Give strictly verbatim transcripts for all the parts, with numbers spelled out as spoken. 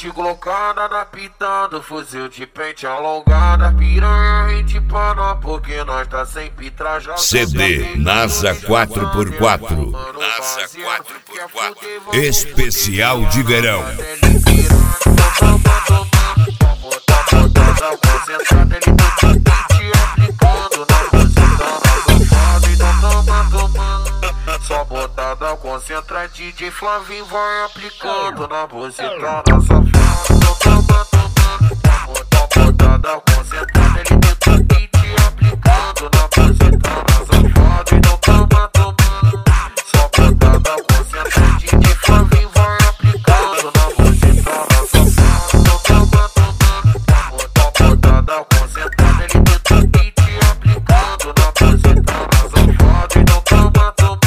vinte glocada na pitando, fuzil de pente alongada, piranha rente pana, porque nós tá sempre trajado. C D NASA quatro por quatro. NASA quatro por quatro. Especial de verão. Só botada concentra, D J Flavinho vai aplicando na buceta da safada. Botada concentrada, ele tenta D J aplicando na buceta da safada. E não toma tomando. Só botada concentra, D J Flavinho vai aplicando na buceta da safada. Não toma tomando. Botada concentrada, ele tenta D J aplicando na buceta da safada. E não toma tomando.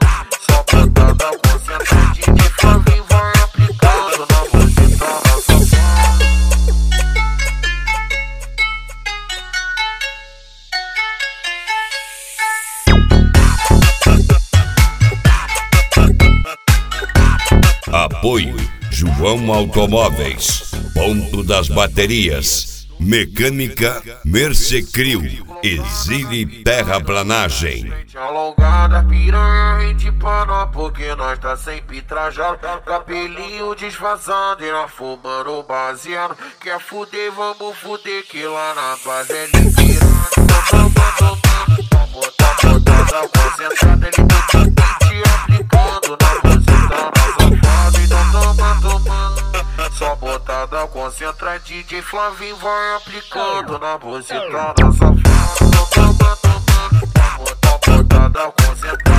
Apoio João Automóveis, Ponto das Baterias, Mecânica Mercecril, Exile Terraplanagem. Alongada, piranha rente pana, porque nós tá sempre trajado. Cabelinho disfarçado e nós fumando baseado. Quer fuder, vamos fuder, que lá na base é ligeirando. Botar, botada concentrada, ele tenta te aplicando na buceta da safada. E não toma tomando. Só botada concentra, D J Flavinho vai aplicando na buceta da safada. Não toma tomando. Botar, botada concentrada.